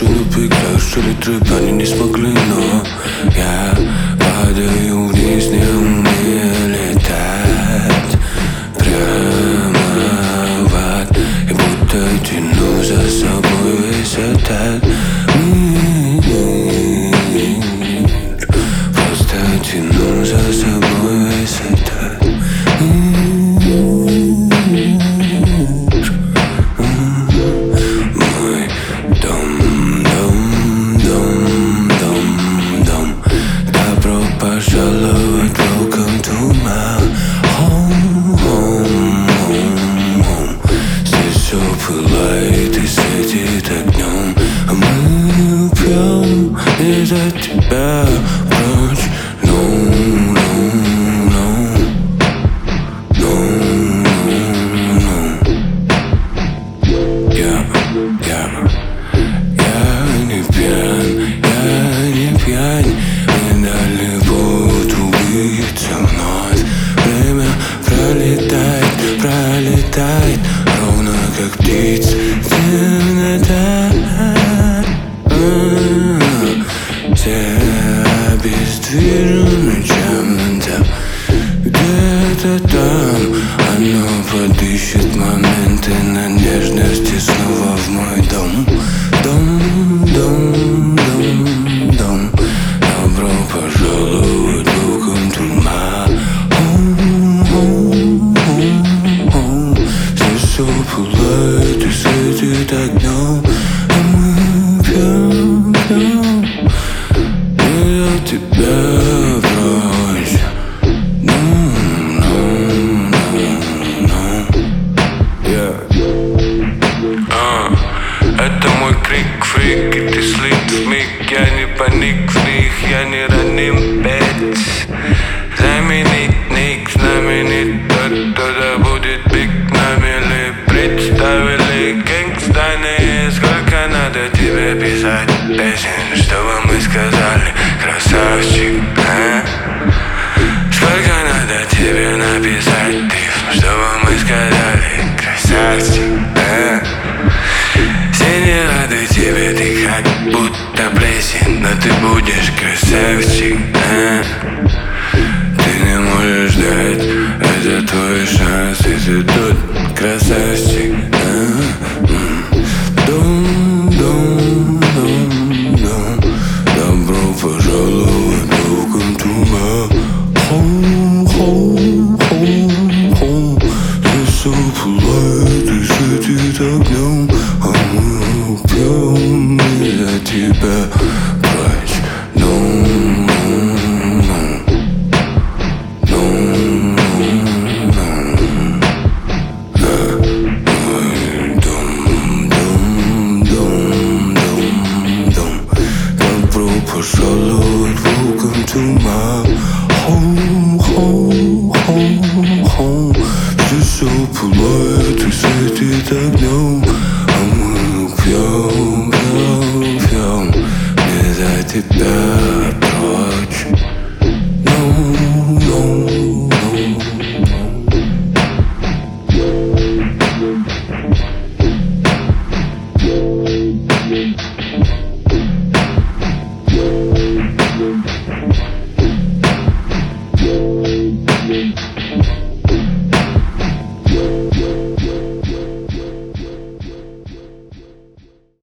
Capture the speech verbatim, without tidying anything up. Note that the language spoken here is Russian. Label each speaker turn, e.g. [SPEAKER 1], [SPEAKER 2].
[SPEAKER 1] машину поиграю, что ли трэп, они не смогли, но я падаю вниз, не умею летать прямо в ад, и будто тяну за собой весь этот мир. Просто тяну за собой весь этот мир. Мой дом, дом, дом, дом, дом. Добро пожаловать, welcome to my home, home, home, home. Здесь все пылает и светит огнем, а мы пьем из-за тебя прочь. No, no, no, no, no, no. Я, я, я не пьян, я не пьян. Мне дали повод убиться вновь. Время пролетает, пролетает, ровно как птица темнота. Все обездвижены чем-то, где-то там оно подыщет моменты надежности снова в мой дом. Дом, дом, дом, дом. Добро пожаловать, welcome to my home, home, home, home. Здесь все пылает и светит огнем, а мы пьем, пьем из-за тебя прочь. No, no, no, no. Yeah. uh, Это мой крик-фрик, и ты слит вмиг. Я не паник в них, я не раним, бетс. Знаменит ник, знаменит тот, кто да будет биг. Намели представили гэнгстаны. Сколько надо тебе писать песен, чтобы мы сказали красавчик, а? Сколько надо тебе написать рифм, чтобы мы сказали красавчик, а? Все не рады тебе, ты как будто плесень, но ты будешь красавчик, а? Ты не можешь ждать, это твой шанс, и ты тут красавчик, а? Дом, дом, дом, дом. Добро пожаловать, welcome to my home, home, home, home. Здесь все пылает и светит огнем, а мы пьем из-за тебя прочь. No, no, no, no, no, no. Мой дом, дом, дом, дом, дом. Добро пожаловать, welcome to my home, home, home, home. Здесь все пылает и светит огнем, а мы пьем, пьем, пьем из-за тебя.